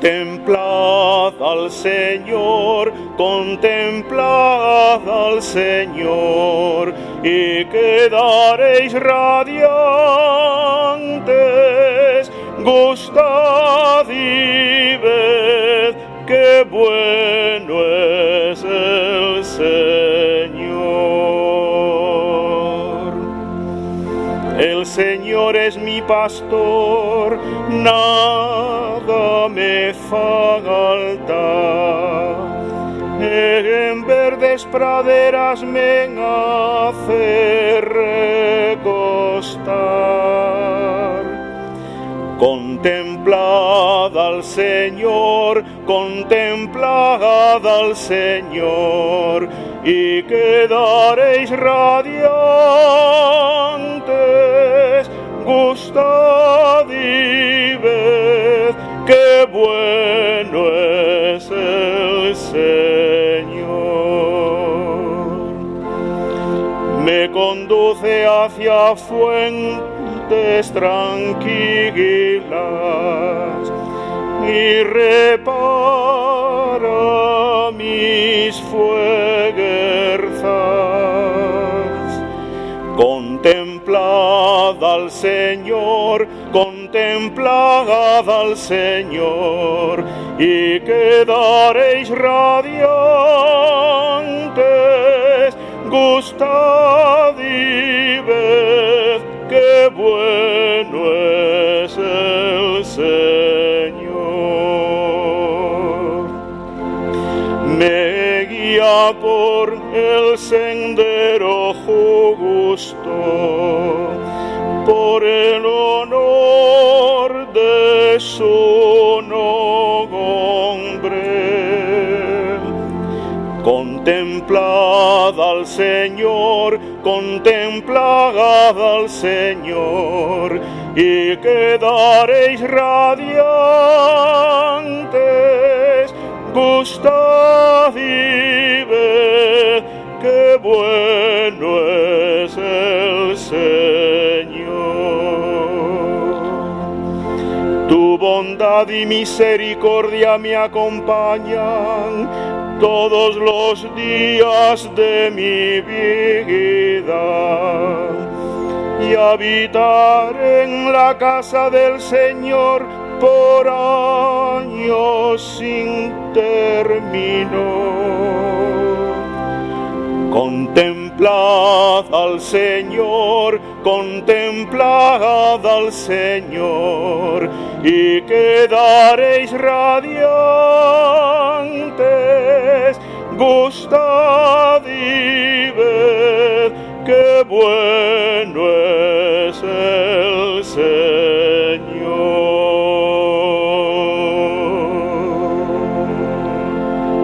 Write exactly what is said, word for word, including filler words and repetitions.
Contemplad al Señor, contemplad al Señor, y quedaréis radiantes. Gustad y ved qué bueno es el Señor. El Señor es mi pastor, nada me falta. En verdes praderas me hace recostar. Contemplad al Señor, contemplad al Señor, y quedaréis radiantes. Gustad y ved qué bueno es el Señor. Me conduce hacia fuentes tranquilas y repara mis fuerzas. Contemplad al Señor, contemplad al Señor, y quedaréis radiantes. Gustad y ved qué bueno es el Señor. Me guía por el sendero justo, por el honor de su nombre. Contemplad al Señor, contemplad al Señor, y quedaréis radiantes. Gustad y ved qué bueno es el Señor. Tu bondad y misericordia me acompañan todos los días de mi vida, y habitar en la casa del Señor por años sin término. Contemplad al Señor, contemplad al Señor, y quedaréis radiantes. Gustad y ved qué bueno es el Señor.